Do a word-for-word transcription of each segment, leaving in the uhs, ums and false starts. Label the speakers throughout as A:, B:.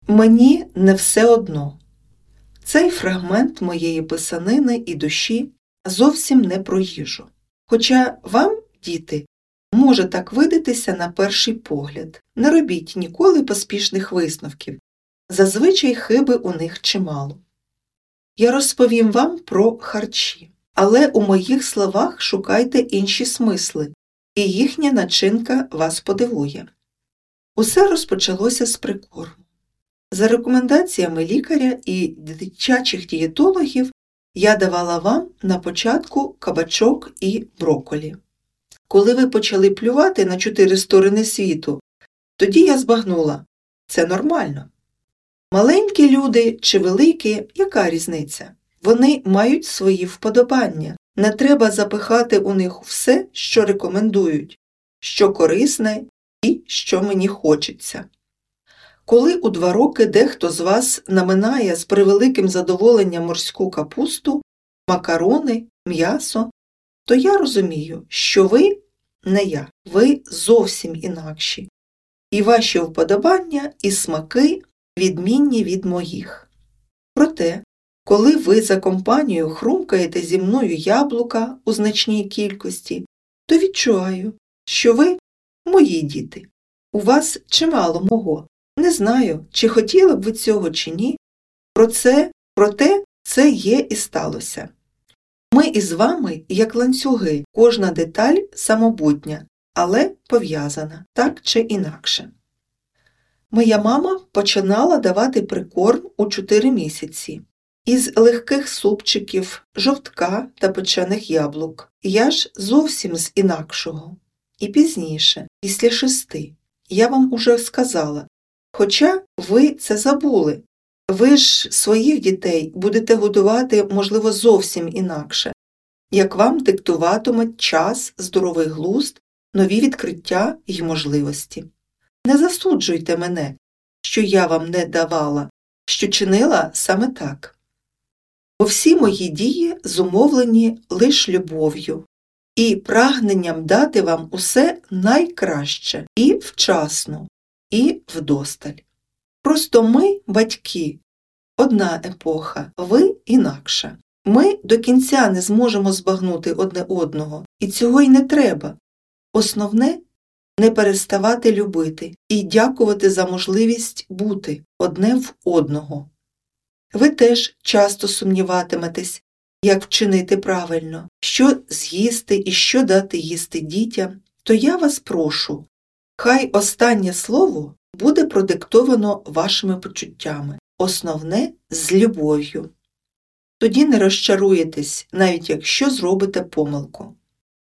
A: Мені не все одно. Цей фрагмент моєї писанини і душі зовсім не про їжу. Хоча вам, діти, може так видатися на перший погляд. Не робіть ніколи поспішних висновків. Зазвичай хиби у них чимало. Я розповім вам про харчі, але у моїх словах шукайте інші смисли, і їхня начинка вас подивує. Усе розпочалося з прикорму. За рекомендаціями лікаря і дитячих дієтологів я давала вам на початку кабачок і брокколі. Коли ви почали плювати на чотири сторони світу, тоді я збагнула – це нормально. Маленькі люди чи великі – яка різниця? Вони мають свої вподобання. Не треба запихати у них все, що рекомендують, що корисне і що мені хочеться. Коли у два роки дехто з вас наминає з превеликим задоволенням морську капусту, макарони, м'ясо, то я розумію, що ви не я, ви зовсім інакші. І ваші вподобання і смаки відмінні від моїх. Проте, коли ви за компанією хрумкаєте зі мною яблука у значній кількості, то відчуваю, що ви мої діти. У вас чимало мого. Не знаю, чи хотіли б ви цього чи ні. Про це, проте це є і сталося. Ми із вами, як ланцюги, кожна деталь самобутня, але пов'язана, так чи інакше. Моя мама починала давати прикорм у чотири місяці. Із легких супчиків, жовтка та печених яблук. Я ж зовсім з інакшого. І пізніше, після шести. Я вам уже сказала. Хоча ви це забули. Ви ж своїх дітей будете годувати, можливо, зовсім інакше, як вам диктуватимуть час, здоровий глузд, нові відкриття й можливості. Не засуджуйте мене, що я вам не давала, що чинила саме так. Бо всі мої дії зумовлені лиш любов'ю і прагненням дати вам усе найкраще і вчасно, і вдосталь. Просто ми, батьки, одна епоха, ви інакша. Ми до кінця не зможемо збагнути одне одного, і цього й не треба. Основне – не переставати любити і дякувати за можливість бути одне в одного. Ви теж часто сумніватиметесь, як вчинити правильно, що з'їсти і що дати їсти дітям, то я вас прошу, хай останнє слово буде продиктовано вашими почуттями, основне – з любов'ю. Тоді не розчаруєтесь, навіть якщо зробите помилку.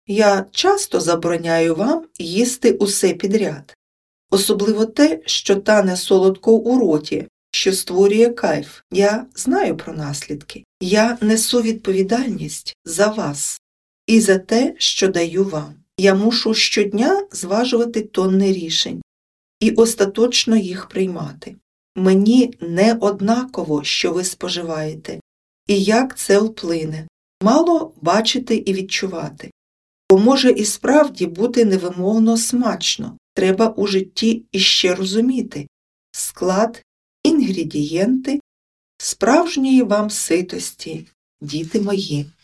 A: Я часто забороняю вам їсти усе підряд, особливо те, що тане солодко у роті, що створює кайф. Я знаю про наслідки. Я несу відповідальність за вас і за те, що даю вам. Я мушу щодня зважувати тонни рішень і остаточно їх приймати. Мені не однаково, що ви споживаєте, і як це вплине. Мало бачити і відчувати. Бо може і справді бути невимовно смачно. Треба у житті іще розуміти склад, інгредієнти справжньої вам ситості, діти мої.